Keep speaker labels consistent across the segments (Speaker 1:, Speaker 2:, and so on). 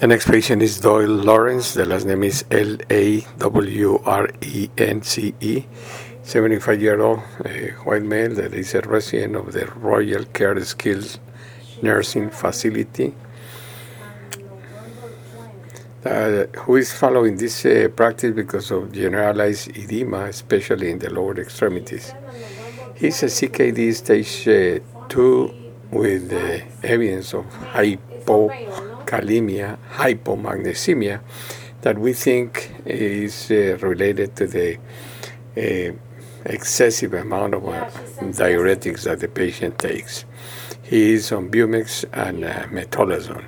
Speaker 1: The next patient is Doyle Lawrence. The last name is Lawrence, 75-year-old white male that is a resident of the Royal Care Skills Nursing Facility, who is following this practice because of generalized edema, especially in the lower extremities. He's a CKD stage 2 with evidence of hypomagnesemia that we think is related to the excessive amount of diuretics that the patient takes. He is on Bumex and metolazone.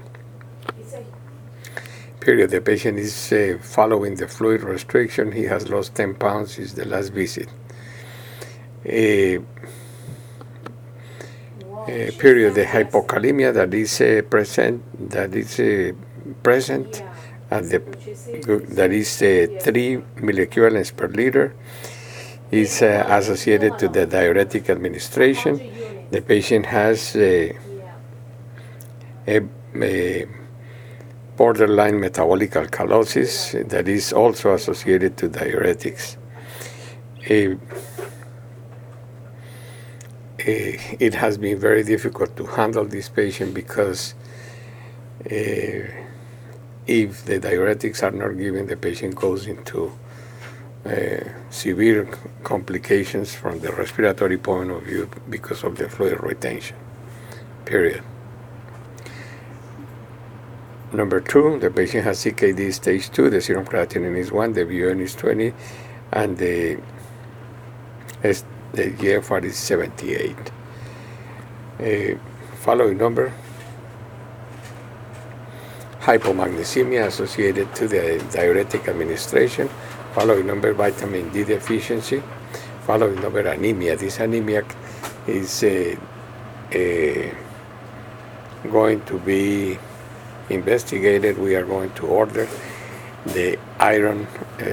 Speaker 1: Period. The patient is following the fluid restriction. He has lost 10 pounds since the last visit. Period. The hypokalemia that is present and that is 3 milliequivalents per liter is associated to the diuretic administration. The patient has a borderline metabolic alkalosis that is also associated to diuretics. It has been very difficult to handle this patient because if the diuretics are not given, the patient goes into severe complications from the respiratory point of view because of the fluid retention. Period. Number 2, the patient has CKD stage 2, the serum creatinine is 1, the BUN is 20, and the GFR is 78. Following number, hypomagnesemia associated to the diuretic administration. Following number, vitamin D deficiency. Following number, anemia. This anemia is going to be investigated. We are going to order the iron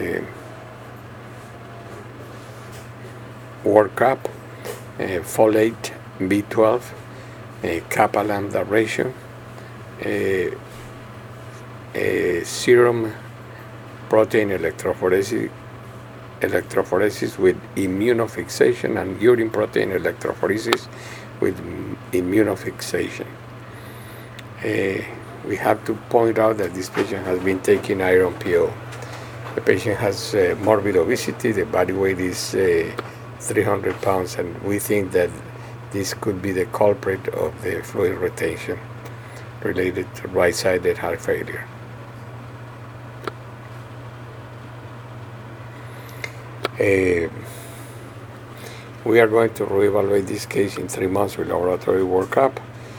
Speaker 1: workup, folate, B12, kappa lambda ratio, serum protein electrophoresis with immunofixation, and urine protein electrophoresis with immunofixation. We have to point out that this patient has been taking iron PO. The patient has morbid obesity. The body weight is 300 pounds, and we think that this could be the culprit of the fluid retention related to right-sided heart failure. We are going to reevaluate this case in 3 months with laboratory workup.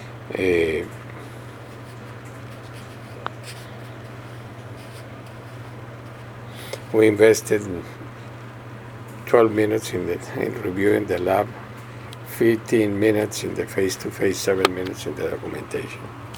Speaker 1: We invested 12 minutes in reviewing the lab, 15 minutes in the face-to-face, 7 minutes in the documentation.